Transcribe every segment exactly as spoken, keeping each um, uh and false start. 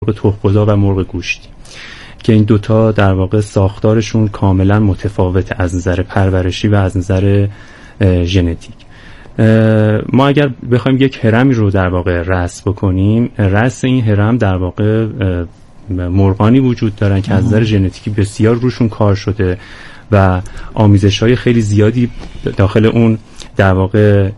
مرغ تخم‌گذار و مرغ گوشتی که این دوتا در واقع ساختارشون کاملا متفاوته از نظر پرورشی و از نظر ژنتیک. ما اگر بخوایم یک هرمی رو در واقع رأس بکنیم، رأس این هرم در واقع مرغانی وجود دارن که از نظر ژنتیکی بسیار روشون کار شده و آمیزش‌های خیلی زیادی داخل اون در واقع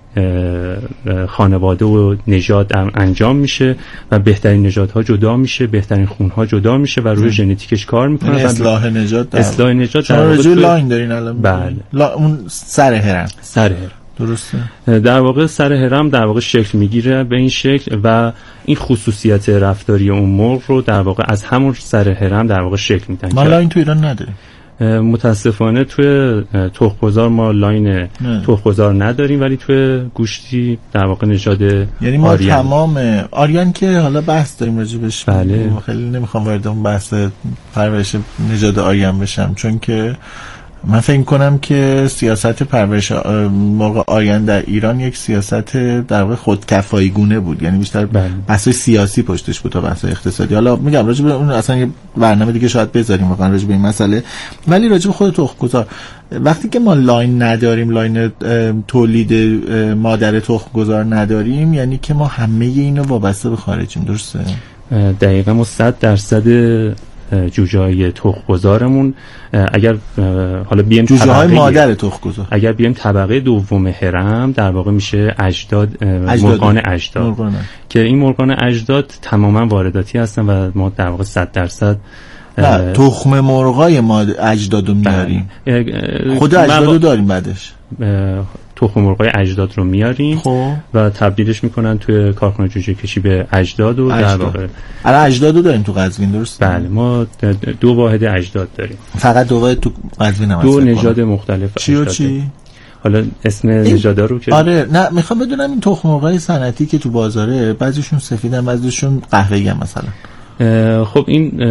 خانواده و نژاد انجام میشه و بهترین نژادها جدا میشه، بهترین خونها جدا میشه و روی ژنتیکش کار میکنه. اصلاح نژاد اصلاح نژاد در واقع لاین دارین الان. بله. لا اون سر هرم. سر هرم. درسته. در واقع سر هرم در واقع شکل میگیره به این شکل و این خصوصیت رفتاری اون مرغ رو در واقع از همون سر هرم در واقع شکل میدن. ما لاین تو ایران نداریم. متاسفانه توی تخم‌گذار ما لاین تخم‌گذار نداریم، ولی توی گوشتی در واقع نژاد یعنی ما آریان. تمام آریان که حالا بحث داریم راجبش. بله. خیلی نمیخوام وارد اون بحث پرورش نژاد آریان بشم، چون که من فکر کنم که سیاست پرورش مرغ آریان در ایران یک سیاست در واقع خودکفایی گونه بود، یعنی بیشتر بحث سیاسی پشتش بود تا بحث اقتصادی. حالا میگم راجع به اون اصلا یه برنامه دیگه شاید بذاریم واقعا راجع به این مسئله، ولی راجع به خود تخم‌گذار وقتی که ما لاین نداریم، لاین تولید مادر تخم‌گذار نداریم، یعنی که ما همه اینو وابسته به خارجیم. درسته؟ دقیقاً ما صد درصد جوجه‌های تخم‌گذارمون اگر حالا بیایم جوجه‌های مادر تخم‌گذار اگر بیایم طبقه دوم هرم در واقع میشه اجداد مرغان اجداد مرغانه. که این مرغان اجداد تماما وارداتی هستن و ما در واقع صد درصد تخم مرغای ما اجدادو میاریم. خود اجدادو داریم بعدش تخم مرغای اجداد رو میاریم خب. و تبدیلش میکنن توی کارخونه جوجه کشی به اجداد و در واقع الان اجدادو داریم تو قزوین. درست؟ بله ما دو واحد اجداد داریم. فقط دو واحد تو قزوین هم دو نژاد مختلف. چی و چی؟ حالا اسم نژادا رو که آره نه میخوام بدونم این تخم مرغای صنعتی که تو بازاره بعضیشون سفیدن بعضیشون قهوه‌ای ان مثلا. خب این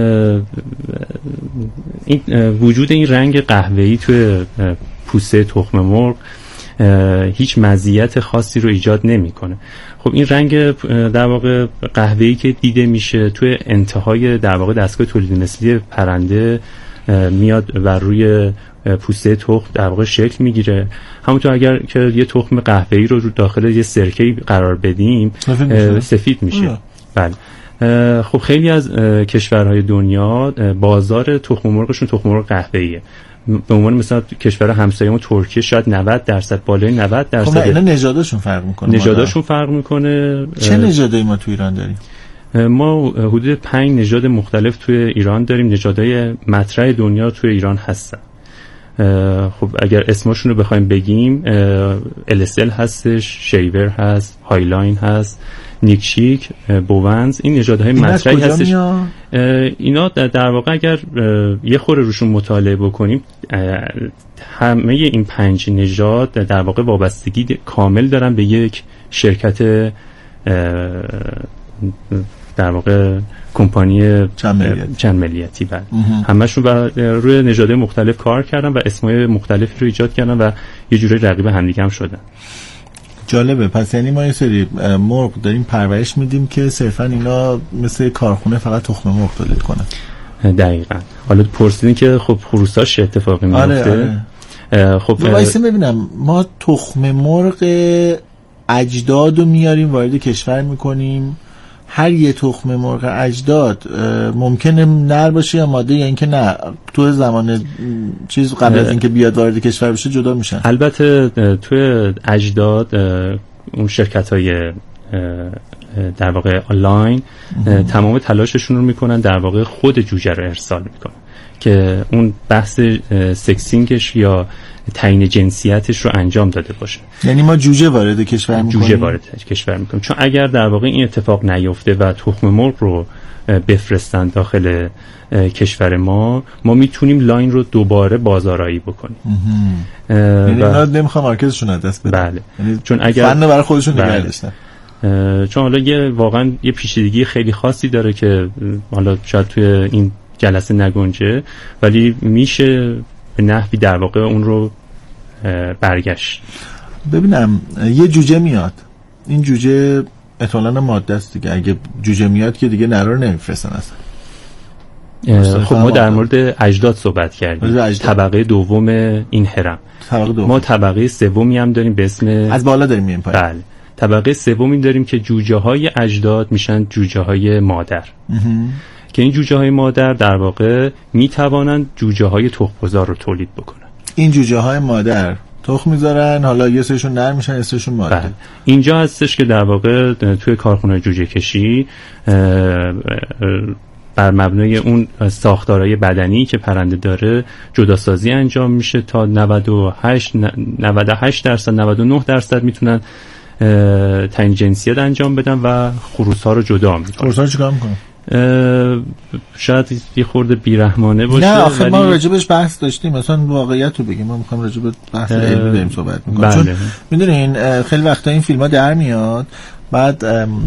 این وجود این رنگ قهوه‌ای توی پوسته تخم مرغ هیچ مزیت خاصی رو ایجاد نمیکنه. خب این رنگ در واقع قهوه‌ای که دیده میشه توی انتهای در واقع دستگاه تولید مثلی پرنده میاد و روی پوسته تخم در واقع شکل میگیره. همونطور اگر که یه تخم قهوه‌ای رو رو داخل یه سرکه‌ای قرار بدیم سفید میشه. بله. خب خیلی از کشورهای دنیا بازار تخم مرغشون تخم مرغ قهوه‌ایه. به عنوان مثلا کشور همسایه‌مون ترکیه شاید نود درصد بالای نود درصد. خب اینا نژاداشون فرق میکنه. نژاداشون فرق میکنه. چه نژادایی ما تو ایران داریم؟ ما حدود پنج نژاد مختلف توی ایران داریم. نژادهای مطرح دنیا توی ایران هستن. خب اگر اسمشون رو بخوایم بگیم ال اس ال هستش، شیور هست، هایلاین هست، نیکشیک، بوونز، این نژادهای مطرحی هستش. اینا در واقع اگر یه خوره روشون مطالعه بکنیم همه این پنج نژاد در واقع وابستگی کامل دارن به یک شرکت در واقع کمپانی چند ملیتی. بعد همشون روی نژادهای مختلف کار کردن و اسمای مختلفی رو ایجاد کردن و یه جوری رقیب همدیگه هم شدن. جالبه. پس یعنی ما یه سری مرغ داریم پرورش میدیم که صرفا اینا مثل کارخونه فقط تخم مرغ تولید کنن. دقیقاً. حالا پرسیدین که خب خروساش چه اتفاقی میفته؟ آره آره. خب وایسا ببینم ما تخم مرغ اجدادو میاریم وارد کشور میکنیم. هر یه تخم مرغ اجداد ممکنه نر باشه یا ماده، یا اینکه نه تو زمان چیز قبل از اینکه بیاد وارد کشور بشه جدا میشن؟ البته توی اجداد اون شرکت‌های در واقع آنلاین تمام تلاششون رو میکنن در واقع خود جوجه رو ارسال میکنن که اون بحث سکسینگش یا تعیین جنسیتش رو انجام داده باشه. یعنی ما جوجه وارد کشور میکنیم. جوجه وارد کشور میکنیم چون اگر در واقع این اتفاق نیفته و تخم مرغ رو بفرستن داخل کشور ما، ما میتونیم لاین رو دوباره بازارایی بکنیم. یعنی اونا نمیخوام مارکتشون از دست بدن. بله. یعنی چون اگر فن برای خودشون نگه داشتن. چون حالا یه واقعا یه پیچیدگی خیلی خاصی داره که حالا شاید توی این جلسه نگنجه، ولی میشه به نحوی در واقع اون رو برگشت. ببینم یه جوجه میاد، این جوجه احتمالاً ماده است دیگه. اگه جوجه میاد که دیگه نره رو نمیفرستن اصلا. خب ما در مورد اجداد صحبت کردیم، اجداد. طبقه دوم این هرم. طبقه دوم. ما طبقه سومی هم داریم به اسم از بالا داریم میایم پایین. بله. طبقه سومی داریم که جوجه های اجداد میشن جوجه های مادر که این جوجه های مادر در واقع میتوانند جوجه های تخم‌گذار رو تولید بکنن. این جوجه های مادر تخم میذارن، حالا یه سرشون نر میشن یه سرشون ماده. بله. اینجا هستش که در واقع توی کارخونه جوجه کشی بر مبنای اون ساختارهای بدنی که پرنده داره جداسازی انجام میشه تا نود و هشت نود و هشت درصد نود و نه درصد میتونن تعیین جنسیت انجام بدن و خروس ها رو جدا میکنن. خروس ها چیکار میکنن؟ شاید یه خورده بیرحمانه باشه. نه آخه ما راجبش بحث داشتیم، مثلا واقعیت رو بگیم، ما میخوایم راجب بحث علمی داریم صحبت میکنیم. بله. چون میدونین خیلی وقتا این فیلم ها در میاد بعد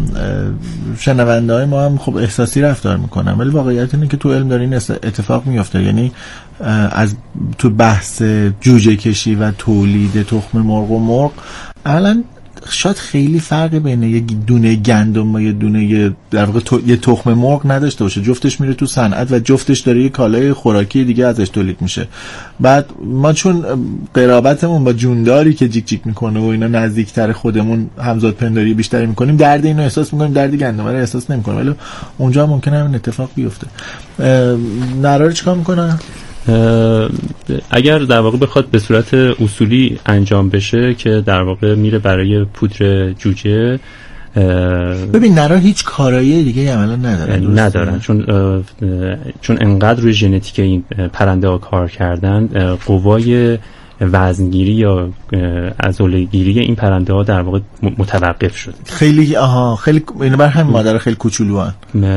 شنونده های ما هم خب احساسی رفتار میکنن، ولی واقعیت اینه که تو علم داره این اتفاق میفته. یعنی از تو بحث جوجه کشی و تولید تخم مرغ و مرغ الان شاید خیلی فرقی بین یک دونه گندم و یه دونه در واقع تو... یه تخم مرغ نداشته باشه. جفتش میره تو صنعت و جفتش داره یه کالای خوراکی دیگه ازش تولید میشه. بعد ما چون قرابتمون با جونداری که جیک جیک میکنه و اینا نزدیکتر خودمون همزاد پنداری بیشتری میکنیم، درد اینو احساس میکنیم، درد گندم رو احساس نمیکنیم، ولی اونجا ممکنه همین اتفاق بیفته. نرا رو چیکار میکنن؟ اگر در واقع بخواد به صورت اصولی انجام بشه که در واقع میره برای پودر جوجه. ببین نرا هیچ کارایی دیگه عملا ندارن ندارن چون چون انقدر روی ژنتیک این پرنده ها کار کردن، قوای وزنگیری یا عضله‌گیری این پرنده ها در واقع متوقف شد. خیلی آها خیلی اینو بر همین مادر خیلی کوچولوان.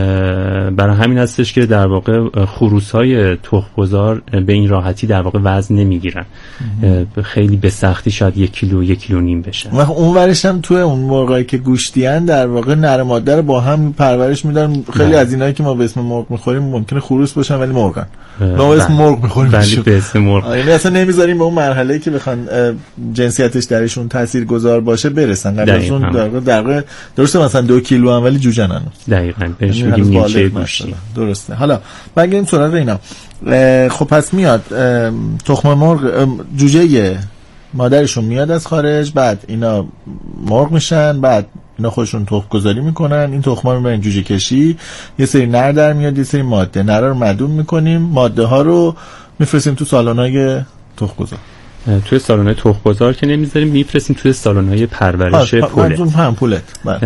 برای همین هستش که در واقع خروس‌های تخم‌گذار به این راحتی در واقع وزن نمیگیرن. خیلی به سختی شاید یک کیلو یک کیلو نیم بشن. و اون ورش هم تو اون مرغایی که گوشتیان در واقع نر ماده رو با هم پرورش میدن. خیلی از اینایی که ما به اسم مرغ میخوریم ممکنه خروس باشن ولی مرغن. ما به اسم مرغ میخوریم ولی به اسم مرغ. یعنی اصلا نمیذاریم به اون مرحله‌ای که بخوان جنسیتش درشون تاثیرگذار باشه برسن. قبلشون در واقع درسته مثلا دو کیلو هم ولی جوجن هنوز. دقیقاً بهش میگیم نیچه گوشتی. درسته. حالا بگیم سراغ اینا. خب پس میاد تخم مرغ جوجه مادرشون میاد از خارج، بعد اینا مرغ میشن، بعد اینا خودشون تخم گذاری میکنن، این تخما رو میبرن جوجه کشی، یه سری نر در میاد، یه سری ماده. نرا رو معدوم میکنیم، ماده ها رو میفرستیم تو سالن‌های تخم گذار. توی سالن‌های تخم‌گذار که نمیذاریم، میفرستیم توی سالن‌های پرورش پولت. هم پولت.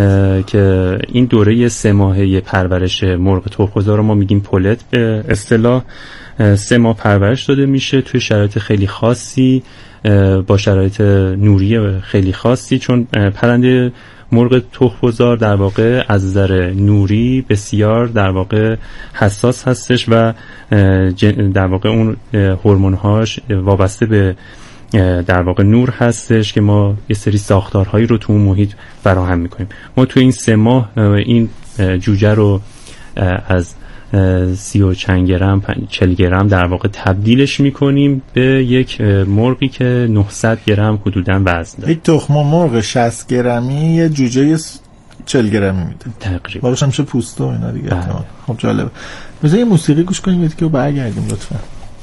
که این دوره سه ماهه پرورش مرغ تخم‌گذار رو ما میگیم پولت به اصطلاح. سه ماه پرورش داده میشه توی شرایط خیلی خاصی، با شرایط نوری خیلی خاصی، چون پرنده مرغ تخم‌گذار در واقع از نظر نوری بسیار در واقع حساس هستش و در واقع اون هورمون‌هاش وابسته به در واقع نور هستش که ما یه سری ساختارهایی رو تو اون محیط فراهم میکنیم. ما تو این سه ماه این جوجه رو از سی و چند گرم چل گرم در واقع تبدیلش میکنیم به یک مرغی که نهصد گرم حدوداً وزن داره. یک تخم مرغ شصت گرمی یه جوجه چل گرمی میده تقریبا. باشه میشه پوست و اینا دیگه. خب جالبه. بذار یه موسیقی گوش کنیم بعد که برگردیم لطفا.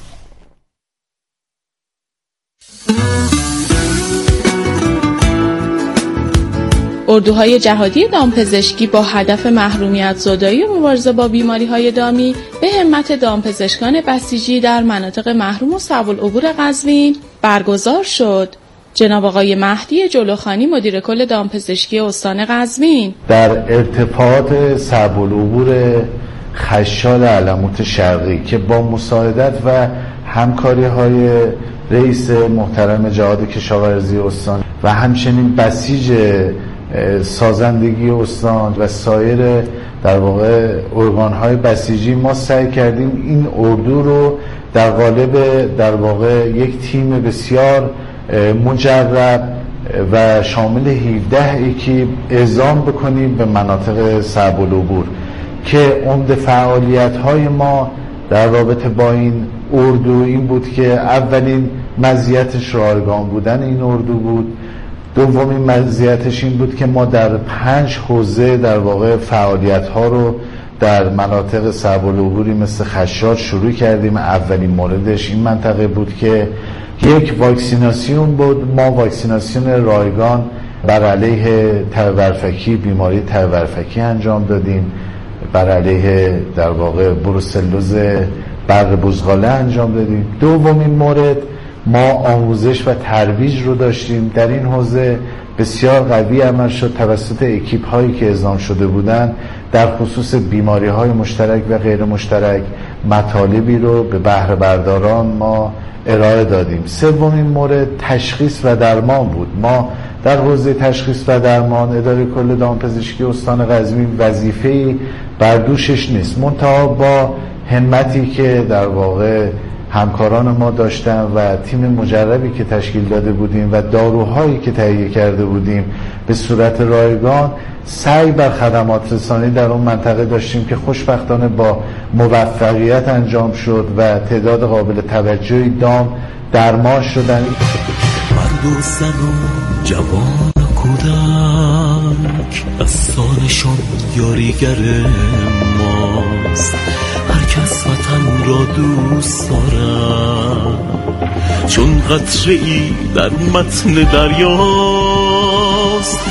اردوهای جهادی دامپزشکی با هدف محرومیت زدایی و مبارزه با بیماری‌های دامی به همت دامپزشکان بسیجی در مناطق محروم و صعب العبور قزوین برگزار شد. جناب آقای مهدی جلوخانی مدیر کل دامپزشکی استان قزوین در ارتفاعات صعب العبور خشال علموت شرقی که با مساعدت و همکاری‌های رئیس محترم جهاد کشاورزی استان و همچنین بسیج سازندگی استان و سایر در واقع ارگان‌های بسیجی ما سعی کردیم این اردو رو در قالب در واقع یک تیم بسیار مجرب و شامل هفده اکیپ اعزام بکنیم به مناطق صعب العبور که عمده فعالیت‌های ما در رابطه با این اردو این بود که اولین مزیتش رایگان بودن این اردو بود، دومین مزیتش این بود که ما در پنج حوزه در واقع فعالیت ها رو در مناطق صعب العبوری مثل خشاد شروع کردیم. اولین موردش این منطقه بود که یک واکسیناسیون بود. ما واکسیناسیون رایگان بر علیه تبورفکی، بیماری تبورفکی انجام دادیم، بر علیه در واقع بروسلوز برق بزغاله انجام دادیم. دومین مورد ما آموزش و ترویج رو داشتیم. در این حوزه بسیار قوی عمل شد توسط اکیپ هایی که اعزام شده بودند در خصوص بیماری های مشترک و غیر مشترک مطالبی رو به بهره برداران ما ارائه دادیم. سومین مورد تشخیص و درمان بود. ما در حوزه تشخیص و درمان اداره کل دامپزشکی استان قزوین وظیفه‌ای بر دوشش نیست، منتها با همتی که در واقع همکاران ما داشتن و تیم مجربی که تشکیل داده بودیم و داروهایی که تهیه کرده بودیم به صورت رایگان سعی بر خدمات رسانی در اون منطقه داشتیم که خوشبختانه با موفقیت انجام شد و تعداد قابل توجهی دام درمان شدن. مرد و زن و جوان و کودک دستانشان یاریگر ماست. هر کس وطن را دوست دارد چون قطره ای در متن دریاست.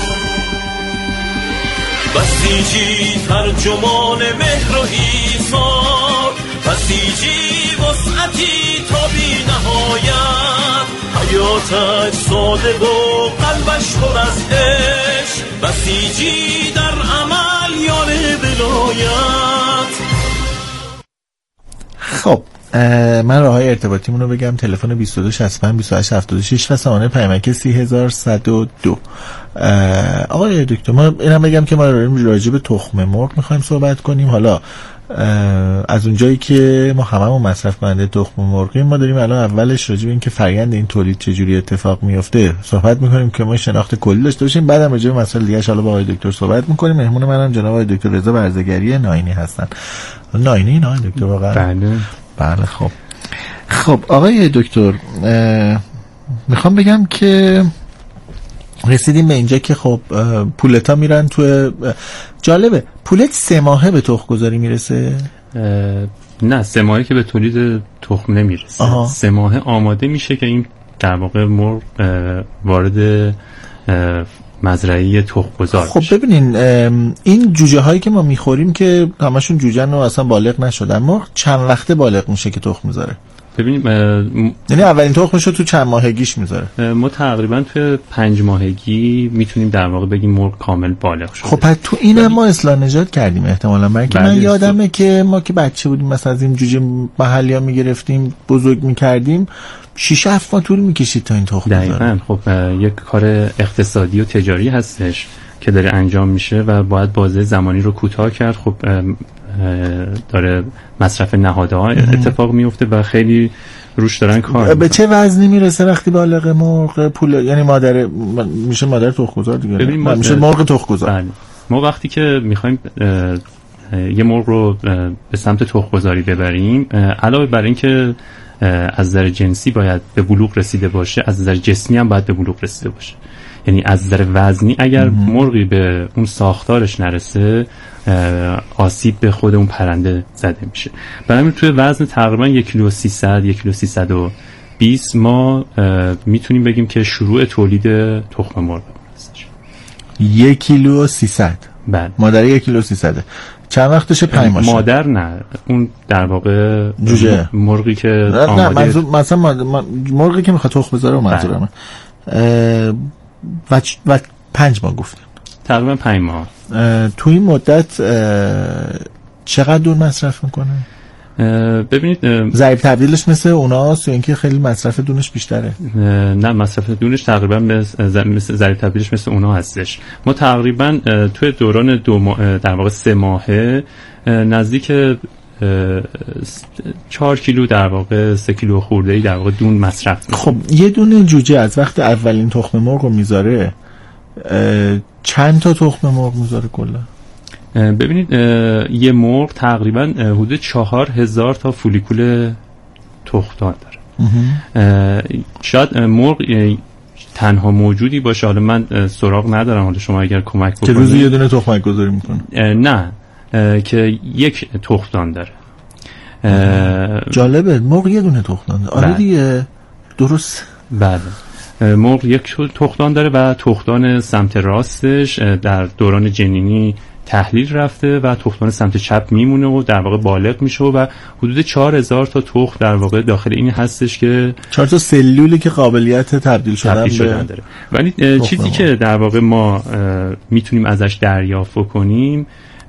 بسیجی ترجمان مهر و ایثار، بسیجی وسعتی تا بی نهایت، حیاتش ساده و قلبش پر از عشق، بسیجی در عمل یار ولایت. خب من راههای ارتباطیمون رو بگم. تلفن بیست و دو شصت و پنج بیست و هشت هفتاد و شش و سامانه پیامک سی هزار و صد و دو. آقای دکتر ما اینم بگم که ما راجع به تخم مرغ میخوایم صحبت کنیم. حالا از اونجایی که ما هممون مصرف کننده تخم مرغیم، ما داریم الان اولش راجع به این که فرآیند این تولید چجوری اتفاق میفته صحبت میکنیم که ما شناخت کلی داشته باشیم. بعدم راجع به مسائل دیگه ان شاء الله با آقای دکتر صحبت میکنیم. مهمون منم جناب آقای دکتر رضا برزگری ناینی هستن. ناینی نه دکتر واقعا؟ بله بله. خب خب آقای دکتر میخوام بگم که رسیدیم به اینجا که خب پولتا میرن تو. جالبه پولت سه ماهه به تخم گذاری میرسه؟ نه سه ماهه که به تولید تخم نمیرسه. آها. سه ماهه آماده میشه که این در واقع مرغ وارد مزرعه تخم گذار خب میشه. ببینین این جوجه هایی که ما میخوریم که همشون جوجهن و اصلا بالغ نشدن، مرغ چند وقته بالغ میشه که تخم میذاره؟ ببینیم یعنی اولین تخمش رو تو چند ماهگیش میذاره؟ ما تقریبا تو پنج ماهگی میتونیم در واقع بگیم مرغ کامل بالغ شده. خب پس تو این ما اصلاح نژاد کردیم احتمالاً، برای که من یادمه که ما که بچه بودیم مثلا از این جوجه محلیا میگرفتیم بزرگ میکردیم شش هفت ماه طول میکشید تا این تخم بذاره. دقیقاً. خب یک کار اقتصادی و تجاری هستش که داره انجام میشه و باید بازه زمانی رو کوتاه کرد. خب داره مصرف نهادها اتفاق میفته و خیلی روش دارن کار. به چه وزنی میرسه وقتی بالغ مرغ پول، یعنی مادر میشه مادر تخم‌گذار دیگه؟ ببین میشه مرغ تخم‌گذار. بله. ما وقتی که میخوایم یه مرغ رو به سمت تخم‌گذاری ببریم، علاوه بر این که از نظر جنسی باید به بلوغ رسیده باشه، از نظر جسمی هم باید به بلوغ رسیده باشه. یعنی از نظر وزنی اگر مرغی به اون ساختارش نرسه آسیب به خود اون پرنده زده میشه. برای همین توی وزن تقریبا یک کیلو و سیصد یک کیلو سیصد و بیست ما میتونیم بگیم که شروع تولید تخم مرغ هستش. یک کیلو و سیصد. بله. مادر یک کیلو و سیصد. چند وقتشه؟ پنج ماه. مادر نه، اون در واقع جوجه مرغی که نه نه منظور مثلا مرغی که میخواد تخم بذاره منظورمه. و و پنج ماه گفتیم. تقریبا پنج ماه. تو این مدت چقدر دون مصرف میکنه؟ ببینید ضریب تبدیلش مثل اوناست یا اینکه خیلی مصرف دونش بیشتره؟ نه مصرف دونش تقریبا مثل ضریب تبدیلش مثل اونا هستش. ما تقریبا توی دوران دو ماه در واقع سه ماهه نزدیک چهار کیلو در واقع سه کیلو خورده‌ای در واقع دون مصرف میکنه. خب یه دونه جوجه از وقت اولین تخم مرغ رو میذاره چند تا تخم مرغ میذاره کلا؟ ببینید یه مرغ تقریبا حدود چهار هزار تا فولیکول تخمدان داره. شاید مرغ تنها موجودی باشه. حالا من سراغ ندارم، حالا شما اگر کمک بکنید. که روزی یه دونه تخمک گذاری میکنه؟ نه، که یک تخمدان داره. جالبه. مرغ یه دونه تخمدان داره. آره دیگه، درست. بله، مرغ یک تخمدان داره و تخمدان سمت راستش در دوران جنینی تحلیل رفته و تخمدان سمت چپ میمونه و در واقع بالغ میشه و حدود چهار هزار تا تخم در واقع داخل این هستش که چهار تا سلولی که قابلیت تبدیل شدن, تبدیل شدن داره. ولی چیزی که در واقع ما میتونیم ازش دریافت کنیم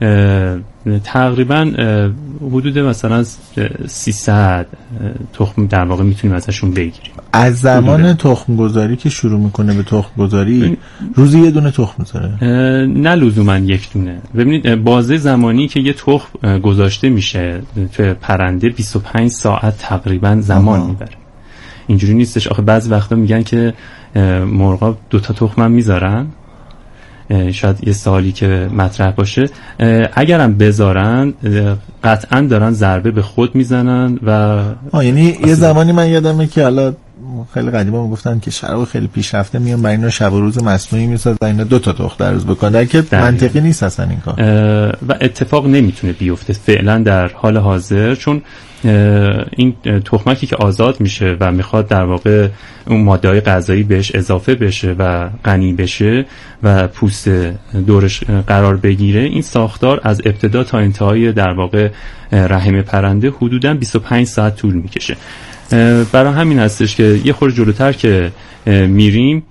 تقریبا حدود مثلا سیصد تخم در واقع میتونیم ازشون بگیریم. از زمان تخم گذاری که شروع میکنه به تخم گذاری روزی یه دونه تخم میذاره؟ نه لزوما یک دونه. ببینید بازه زمانی که یه تخم گذاشته میشه توی پرنده بیست و پنج ساعت تقریبا زمان میبره. اینجوری نیستش. آخه بعضی وقتا میگن که مرغا دو تا تخم هم میذارن، شاید یه سوالی که مطرح باشه. اگرم بذارن قطعا دارن ضربه به خود میزنن و آه یعنی یه زمانی من یادمه که حالا خیلی قدیما میگفتن که شراب خیلی پیشرفته میان برای اینا شب و روز مصنوعی میسازن اینا دو تا تخم در روز بکنن که منطقی نیست اصلا این کار و اتفاق نمیتونه بیفته فعلا در حال حاضر، چون این تخمکی که آزاد میشه و میخواد در واقع اون ماده‌های غذایی بهش اضافه بشه و غنی بشه و پوست دورش قرار بگیره، این ساختار از ابتدا تا انتهای در واقع رحم پرنده حدوداً بیست و پنج ساعت طول میکشه. برای همین هستش که یه خورده جلوتر که میریم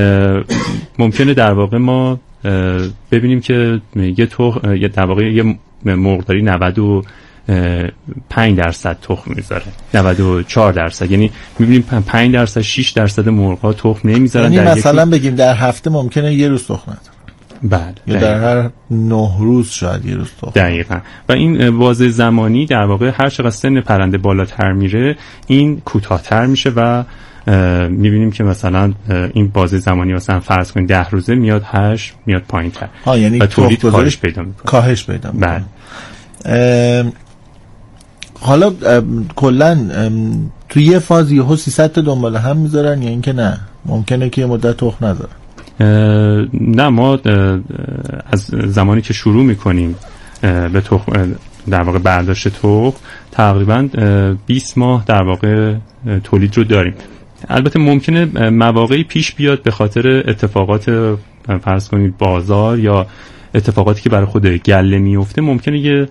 ممکنه در واقع ما ببینیم که یه تخم در واقع یه مرغداری نود و پنج درصد تخم میذاره، نود و چهار درصد، یعنی میبینیم پنج درصد شش درصد مرغ‌ها تخم نمیذارن. یعنی مثلا یکی... بگیم در هفته ممکنه یه روز تخم نداره. بله. یا در هر نه روز شاید یه روز تخم. دقیقاً. و این بازه زمانی در واقع هر چقدر سن پرنده بالاتر میره این کوتاه‌تر میشه و میبینیم که مثلا این بازه زمانی مثلا فرض کنید ده روزه میاد هشت میاد پایین‌تر. ها یعنی و تولید کاهش پیدا میکنه. کاهش پیدا میکنه. بله. حالا کلا تو یه فاز یهو سیصد تا دنبال هم میذارن یا اینکه نه ممکنه که یه مدت تخم نذارن؟ نه، ما از زمانی که شروع میکنیم به تخم در واقع برداشت تخم تقریبا بیست ماه در واقع تولید رو داریم. البته ممکنه مواقعی پیش بیاد به خاطر اتفاقات فرض کنید بازار یا اتفاقاتی که برای خود گله میفته ممکنه یه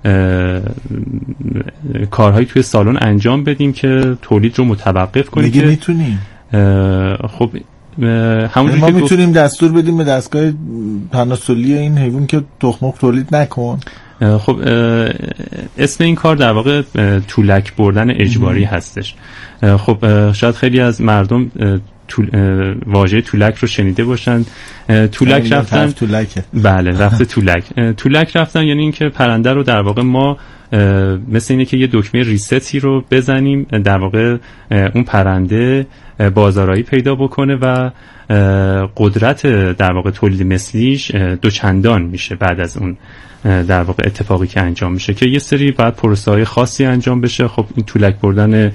کارهایی توی سالن انجام بدیم که تولید رو متوقف کنیم. میگه میتونیم؟ خب همونجوری ما میتونیم دستور بدیم به دستگاه تناسلی این حیوان که تخم تولید نکن. خب اسم این کار در واقع تولک بردن اجباری هستش. خب شاید خیلی از مردم واژه تولک رو شنیده باشن. تولک رفتن تولکه. بله رفته تولک. تولک رفتن یعنی اینکه پرنده رو در واقع ما مثل اینه که یه دکمه ریستی رو بزنیم در واقع اون پرنده بازارایی پیدا بکنه و قدرت در واقع تولید مثلیش دوچندان میشه بعد از اون در واقع اتفاقی که انجام میشه که یه سری بعد پروسه‌های خاصی انجام بشه. خب این تولک بردن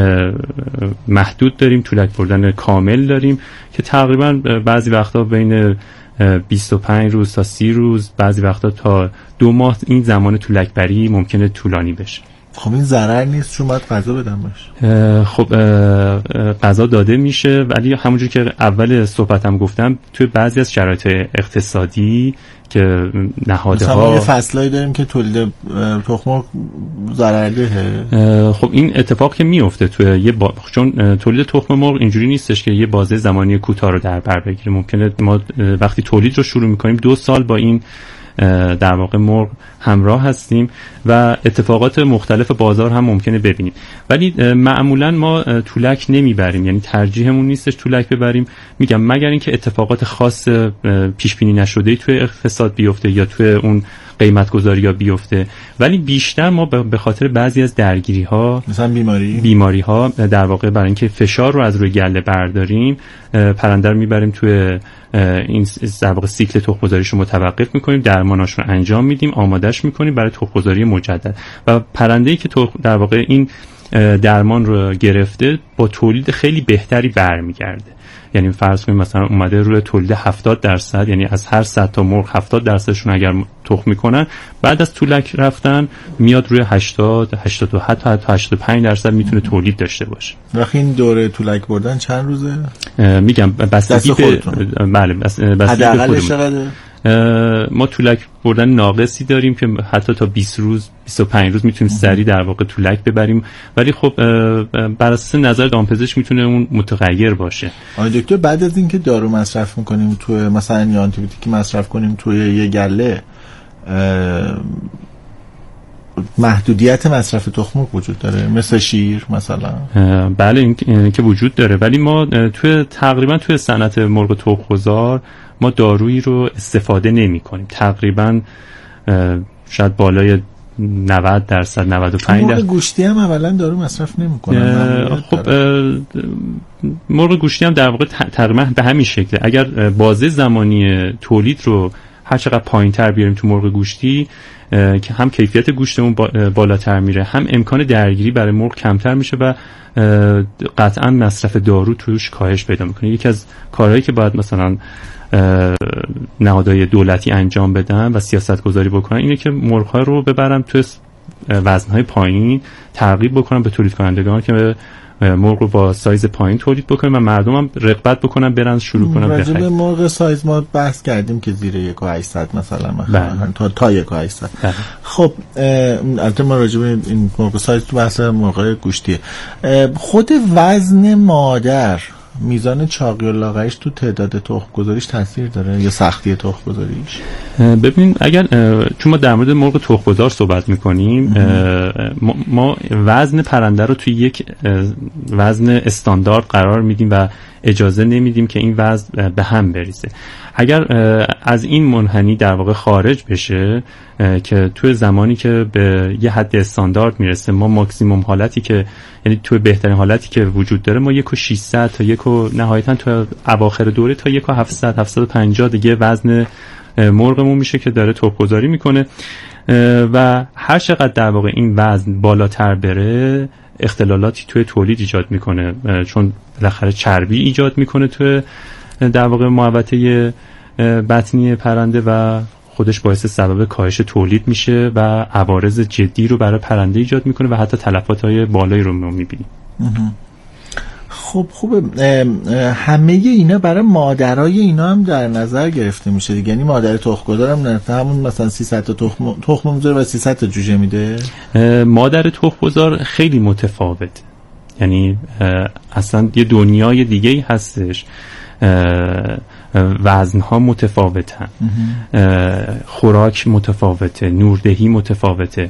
محدود داریم، تولک بردن کامل داریم که تقریبا بعضی وقتا بین بیست و پنج روز تا سی روز، بعضی وقتا تا دو ماه این زمان تولک بری ممکنه طولانی بشه. خب این ضرر نیست چون باید غذا بدم باشه؟ خب غذا داده میشه ولی همونجور که اول صحبتم گفتم توی بعضی از شرایط اقتصادی که نهادها مثلا یه فصلایی داریم که تولید تخم ضررده. خب این اتفاق که میفته توی یه با... چون تولید تخم مرغ اینجوری نیستش که یه بازه زمانی کوتاه رو در بر بگیره. ممکنه ما وقتی تولید رو شروع میکنیم دو سال با این در واقع مرغ همراه هستیم و اتفاقات مختلف بازار هم ممکنه ببینیم، ولی معمولا ما تولک نمیبریم، یعنی ترجیحمون نیستش تولک ببریم. میگم مگر اینکه اتفاقات خاص پیش بینی نشده‌ای توی اقتصاد بیفته یا توی اون قیمت گذاری ها بیفته، ولی بیشتر ما به خاطر بعضی از درگیری ها مثلا بیماری بیماری ها در واقع برای اینکه فشار رو از روی گله برداریم پرنده رو میبریم توی این در واقع سیکل تخم‌گذاریش رو متوقف میکنیم، درماناش رو انجام میدیم، آمادهش میکنیم برای تخم‌گذاری مجدد و پرنده‌ای که در واقع این درمان رو گرفته با تولید خیلی بهتری برمیگرده. یعنی فرض کنیم مثلا اومده روی تولید هفتاد درصد، یعنی از هر صد تا مرغ هفتاد درصدشون اگر تخم میکنن، بعد از تولک رفتن میاد روی هشتاد هشتاد و حتی حتی هشتاد و پنج درصد میتونه تولید داشته باشه. وقتی این دوره تولک بردن چند روزه؟ میگم بستگی به بله بستگی به خودمون. ما تولک بردن ناقصی داریم که حتی تا بیست روز بیست و پنج روز میتونیم سریع در واقع تولک ببریم، ولی خب بر اساس نظر دامپزشک میتونه اون متغیر باشه. آقای دکتر بعد از اینکه دارو مصرف میکنیم توی مثلا یا آنتی بیوتیک مصرف کنیم توی یه گله، محدودیت مصرف تخم وجود داره مثل شیر مثلا؟ بله این که وجود داره، ولی ما توی تقریبا توی صنعت مرغ تخم‌گذار ما دارویی رو استفاده نمی کنیم. تقریبا شاید بالای نود درصد نود و پنج درصد. مرغ گوشتی هم اولا دارو مصرف نمی کنن. خب مرغ گوشتی هم در واقع تقریبا به همین شکله. اگر بازه زمانی تولید رو هر چقدر پایین تر بیاریم تو مرغ گوشتی که هم کیفیت گوشتمون بالاتر میره، هم امکان درگیری برای مرغ کمتر میشه و قطعا مصرف دارو توش کاهش پیدا میکنه. یکی از کارهایی که باید مثلا نهادهای دولتی انجام بدن و سیاست گذاری بکنن اینه که مرغ‌ها رو ببرن توی وزن‌های پایین، ترغیب بکنن به تولید کنندگان که مرغ رو با سایز پایین تولید بکنن و مردم هم رغبت بکنن برن شروع کنن بخرن. راجع به مرغ سایز ما بحث کردیم که زیر یک و هشتصد مثلا مثلا تا تا یک و هشتصد. خب البته ما راجع به این مرغ سایز تو بحث مرغ گوشتیه. خود وزن مادر، میزان چاقی و لاغریش تو تعداد تخم گذاریش تاثیر داره یا سختی تخم گذاریش؟ ببین اگر چون ما در مورد مرغ تخم گذار صحبت میکنیم، ما وزن پرنده رو توی یک وزن استاندارد قرار میدیم و اجازه نمیدیم که این وزن به هم بریزه. اگر از این منحنی در واقع خارج بشه که توی زمانی که به یه حد استاندارد میرسه، ما ماکسیموم حالتی که یعنی توی بهترین حالتی که وجود داره ما یک و ششصد تا یک و نهایتا تو اواخر دوره تا یک و هفتصد هفتصد و پنجاه دیگه وزن مرغمون میشه که داره تخم گذاری میکنه و هر چقدر در واقع این وزن بالاتر بره اختلالاتی توی تولید ایجاد میکنه، چون بالاخره چربی ایجاد میکنه توی در واقع محوطه بطنی پرنده و خودش باعث سبب کاهش تولید میشه و عوارض جدی رو برای پرنده ایجاد میکنه و حتی تلفات‌های بالایی رو ما میبینیم. خب خوبه. همه اینا برای مادرای اینا هم در نظر گرفته میشه دیگه؟ یعنی مادر تخم‌گذار هم نه همون مثلا سیصد تا تخم تخم میذاره و سیصد تا جوجه میده؟ مادر تخم‌گذار خیلی متفاوت، یعنی اصلا یه دنیای دیگه‌ای هستش. وزنها متفاوتن، خوراک متفاوته، نوردهی متفاوته،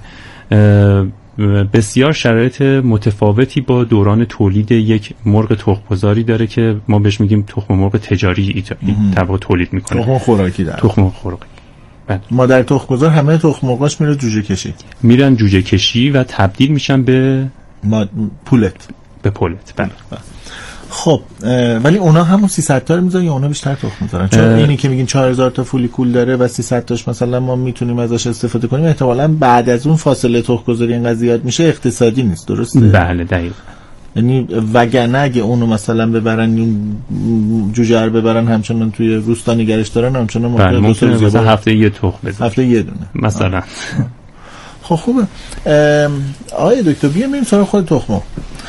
بسیار شرایط متفاوتی با دوران تولید یک مرغ تخم‌گذاری داره که ما بهش میگیم تخم مرغ تجاری طبق تولید میکنه. تخم خوراکی داره. تخم خوراکی. بله. مادر تخم‌گذار همه تخم مرغاش میره جوجه کشی. میرن جوجه کشی و تبدیل میشن به ما... پولت. به پولت. بله. خب ولی اونا همون سیصد تا رو میذارن یا اونا بیشتر تخم میذارن؟ چون اینی که میگین چهار هزار تا فولیکول داره و سیصد تاش مثلا ما میتونیم ازش استفاده کنیم، احتمالاً بعد از اون فاصله تخم گذاری اینقدر زیاد میشه اقتصادی نیست، درسته؟ بله دقیقاً. یعنی وگرنه اگه اونو مثلا ببرن این جوجه رو ببرن همچنان توی روستا نگرش دارن همچنان بله ممکنه مثلا هفته یه تخم بزنن، هفته یه دونه مثلا. خب خوبه. آقای دکتر بیایم بریم سراغ خود تخم.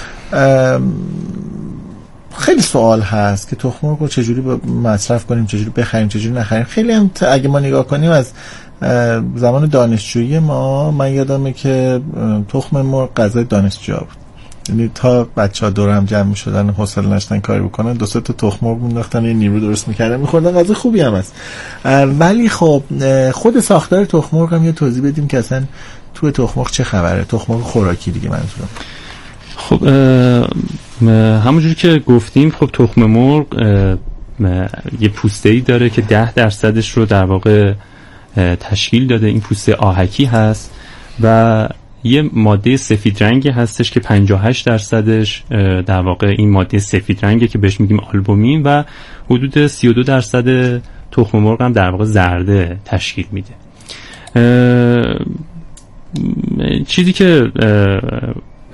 خیلی سوال هست که تخم مرغ رو چجوری مصرف کنیم، چجوری بخریم، چجوری نخریم. خیلی هم اگه ما نگاه کنیم از زمان دانشجویی ما، من یادمه که تخم مرغ غذای دانشجوها بود. یعنی تا بچه‌ها دور هم جمع می‌شدن حوصله نشدن کاری بکنن، دو سه تا تخم مرغ مینداختن یه نیرو درست می‌کردن می‌خوردن، غذا خوبی هم هست. ولی خب خود ساختار تخم مرغ هم یه توضیح بدیم که اصلا توی تخم مرغ چه خبره، تخم مرغ خوراکی دیگه منظورم. خب همونجوری که گفتیم خب تخم مرغ یه پوسته‌ای داره که ده درصدش رو در واقع تشکیل داده، این پوسته آهکی هست و یه ماده سفید رنگی هستش که پنجاه و هشت درصدش در واقع این ماده سفید رنگه که بهش میگیم آلبومین و حدود سی و دو درصد تخم مرغ هم در واقع زرده تشکیل میده. چیزی که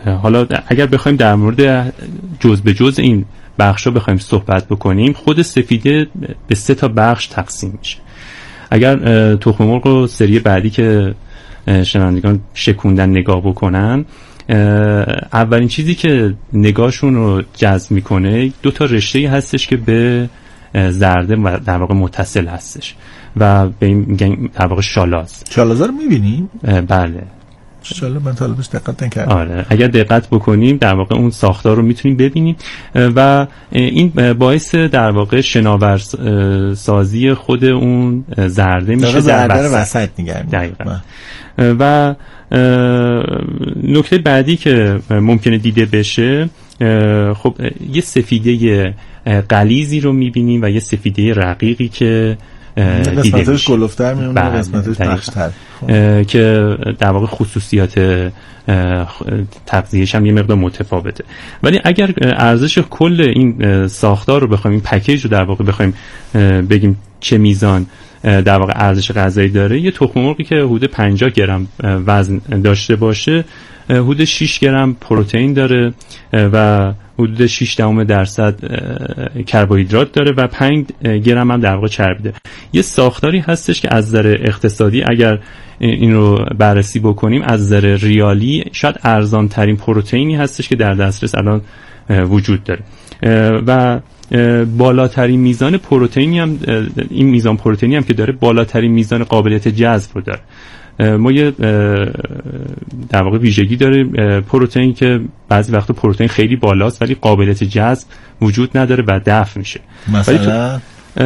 حالا اگر بخوایم در مورد جز به جز این بخشا بخوایم صحبت بکنیم، خود سفیده به سه تا بخش تقسیم میشه. اگر تخم مرغ رو سری بعدی که شنوندگان شکوندن نگاه بکنن، اولین چیزی که نگاهشون رو جذب میکنه دو تا رشته‌ای هستش که به زرده و در واقع متصل هستش و به این میگن در واقع شالاز. شالازا رو میبینیم؟ بله. شالا من تا الان دقت نکردم. آره، اگر دقت بکنیم در واقع اون ساختار رو میتونیم ببینیم و این باعث در واقع شناور سازی خود اون زرده میشه، زرده رو وسط نگرد. دقیقاً. و نکته بعدی که ممکنه دیده بشه، خب یه سفیده غلیظی رو میبینیم و یه سفیده رقیقی که قسمتش گلفتر میمونه، قسمتش بخشتر که در واقع خصوصیات تغذیه‌اش هم یه مقدار متفاوته. ولی اگر ارزش کل این ساختار رو بخوایم، این پکیج رو در واقع بخوایم بگیم چه میزان در واقع ارزش غذایی داره، یه تخم مرغی که حدود پنجاه گرم وزن داشته باشه حدود شش گرم پروتئین داره و حدود شش دهم درصد کربوهیدرات داره و پنج گرم هم در واقع چربی داره. یه ساختاری هستش که از نظر اقتصادی اگر این رو بررسی بکنیم، از نظر ریالی شاید ارزان ترین پروتئینی هستش که در دسترس الان وجود داره و بالاترین میزان پروتئینی هم، این میزان پروتئینی هم که داره بالاترین میزان قابلیت جذب رو داره. ما یه در واقع ویژگی داره پروتئین که بعضی وقتا پروتئین خیلی بالاست ولی قابلیت جذب وجود نداره و دفع میشه. مثلا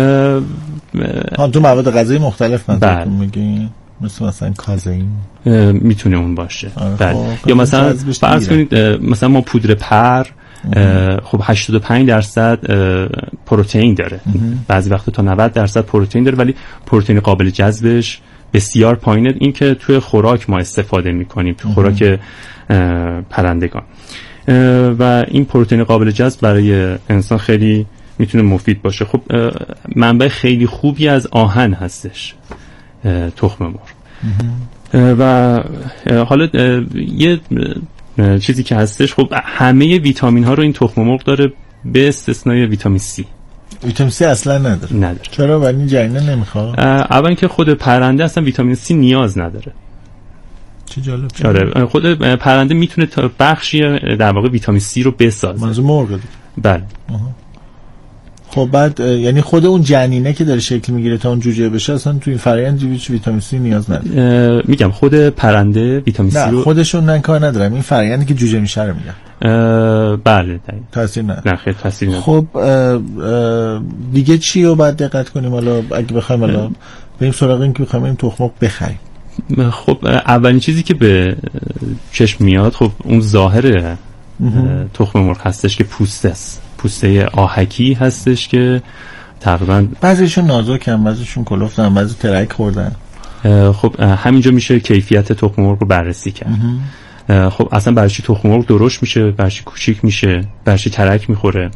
ها تو مواد غذایی مختلف منظورتون میگین؟ مثل مثلا کازئین میتونه اون باشه. بله. یا مثلا فرض کنید مثلا ما پودر پر خب هشتاد و پنج درصد پروتئین داره، بعضی وقتا تا نود درصد پروتئین داره ولی پروتئین قابل جذبش بسیار پایینه. این که توی خوراک ما استفاده میکنیم، توی خوراک پرندگان، و این پروتئین قابل جذب برای انسان خیلی میتونه مفید باشه. خب منبع خیلی خوبی از آهن هستش تخم مرغ. و حالا یه چیزی که هستش، خب همه ویتامین ها رو این تخم مرغ داره به استثنای ویتامین سی. ویتامین سی اصلا نداره. نداره. چرا؟ ولی جرینا نمیخواد. اول که خود پرنده اصلا ویتامین سی نیاز نداره. چه جالب. آره، خود پرنده میتونه تا بخشی در واقع ویتامین سی رو بسازه. منظور مرغ. بله. خب بعد یعنی خود اون جنینه که داره شکل میگیره تا اون جوجه بشه اصلا تو این فرآیند ویتامین سی نیاز نداره. میگم خود پرنده ویتامین سی رو خودشون نه کار ندارم، این فرآیندی که جوجه میشه رو میگم. بله تاثیر نداره. نه خیلی تاثیر نداره. خب دیگه چی رو باید دقت کنیم حالا اگه بخوایم حالا بریم سراغ این که بخوایم این تخم مرغ بخریم؟ خب اولین چیزی که به چشم میاد خب اون ظاهر تخم مرغ هستش که پوسته است، پوسته آهکی هستش که تقریبا بعضیشون نازکن، بعضیشون کلفتن، بعضی ترک خوردن. خب همینجا میشه کیفیت تخم مرغ رو بررسی کرد. خب اصلا برای چی تخم مرغ درشت میشه، برای چی کوچیک میشه، برای چی ترک میخوره،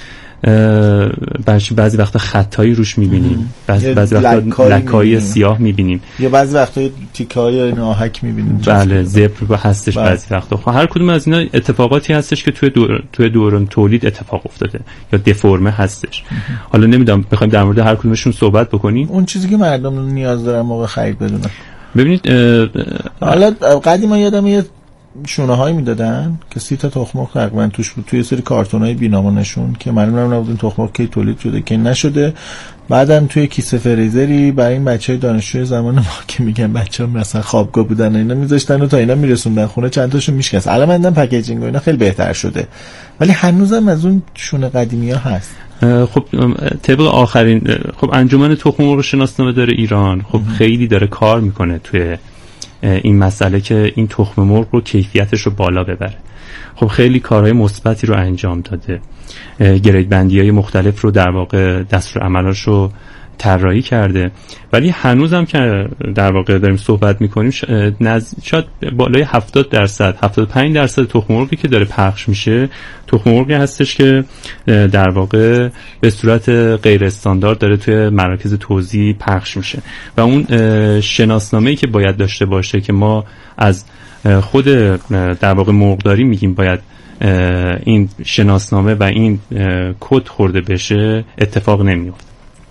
بعضی بعضی وقتا خطایی روش میبینیم، بعضی بعضی وقتا لکه‌های سیاه میبینیم، یا بعضی وقتا تیکه‌های آهک میبینیم. بله، زبر هستش بعضی وقتا. خب هر کدوم از اینا اتفاقاتی هستش که توی دور توی دوران تولید اتفاق افتاده یا دفرمه هستش. حالا نمیدونم بخوایم در مورد هر کدومشون صحبت بکنیم. اون چیزی که مردم نیاز دارن موقع خرید بدونن. ببینید حالا قدیما یادم یه شونه هایی میدادن که سی تا تخم مرغ تقریبا توش بود، توی سری کارتون های بی‌نامونشون که معلوم نبود این تخم مرغ کی تولید شده کی نشده. بعدم توی کیسه فریزری برای این بچهای دانشجوی زمان ما که میگن بچه‌ها مثلا خوابگاه بودن اینا میذاشتن و تا اینا میرسوندن خونه چند تاشون میشکست. الان مندن پکیجینگ و اینا خیلی بهتر شده ولی هنوزم از اون شونه قدیمی‌ها هست. خب طبق آخرین خب انجمن تخم مرغ شناسنامه داره ایران خب خیلی داره کار میکنه توی این مسئله که این تخم مرغ رو کیفیتش رو بالا ببره. خب خیلی کارهای مثبتی رو انجام داده، گرید بندی‌های مختلف رو در واقع دستورالعملاش رو طراحی کرده، ولی هنوزم که در واقع داریم صحبت میکنیم شاید بالای هفتاد درصد هفتاد و پنج درصد تخم مرغی که داره پخش میشه تخم مرغی هستش که در واقع به صورت غیر استاندارد داره توی مراکز توزیع پخش میشه و اون شناسنامه‌ای که باید داشته باشه که ما از خود در واقع مرغداری میگیم باید این شناسنامه و این کد خورده بشه اتفاق نمیفته.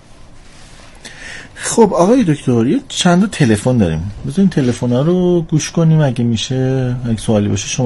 خب آقای دکتر یه چند تا تلفن داریم، بذاریم تلفن‌ها رو گوش کنیم، اگه میشه اگه سوالی باشه شما